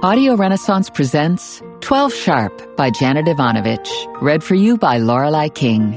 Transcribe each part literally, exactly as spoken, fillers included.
Audio Renaissance presents twelve Sharp by Janet Ivanovich, read for you by Lorelei King.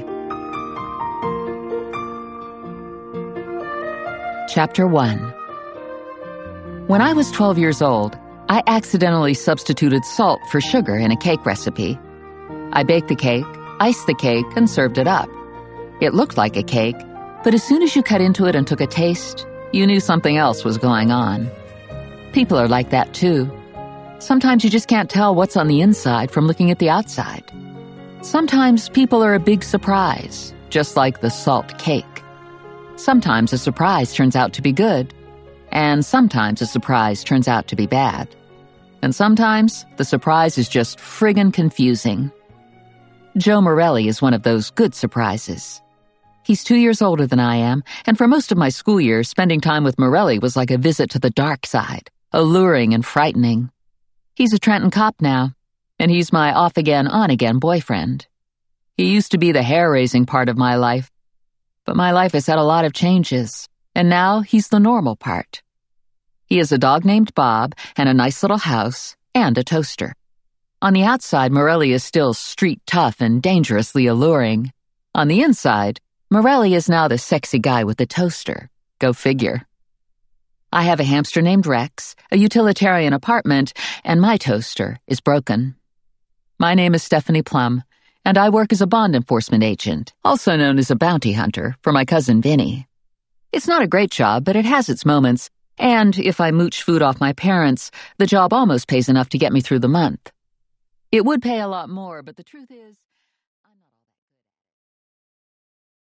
Chapter one. When I was twelve years old, I accidentally substituted salt for sugar in a cake recipe. I baked the cake, iced the cake, and served it up. It looked like a cake, but as soon as you cut into it and took a taste, you knew something else was going on. People are like that too. Sometimes you just can't tell what's on the inside from looking at the outside. Sometimes people are a big surprise, just like the salt cake. Sometimes a surprise turns out to be good, and sometimes a surprise turns out to be bad. And sometimes the surprise is just friggin' confusing. Joe Morelli is one of those good surprises. He's two years older than I am, and for most of my school years, spending time with Morelli was like a visit to the dark side, alluring and frightening. He's a Trenton cop now, and he's my off-again, on-again boyfriend. He used to be the hair-raising part of my life, but my life has had a lot of changes, and now he's the normal part. He has a dog named Bob, and a nice little house, and a toaster. On the outside, Morelli is still street tough and dangerously alluring. On the inside, Morelli is now the sexy guy with the toaster. Go figure. I have a hamster named Rex, a utilitarian apartment, and my toaster is broken. My name is Stephanie Plum, and I work as a bond enforcement agent, also known as a bounty hunter, for my cousin Vinny. It's not a great job, but it has its moments, and if I mooch food off my parents, the job almost pays enough to get me through the month. It would pay a lot more, but the truth is...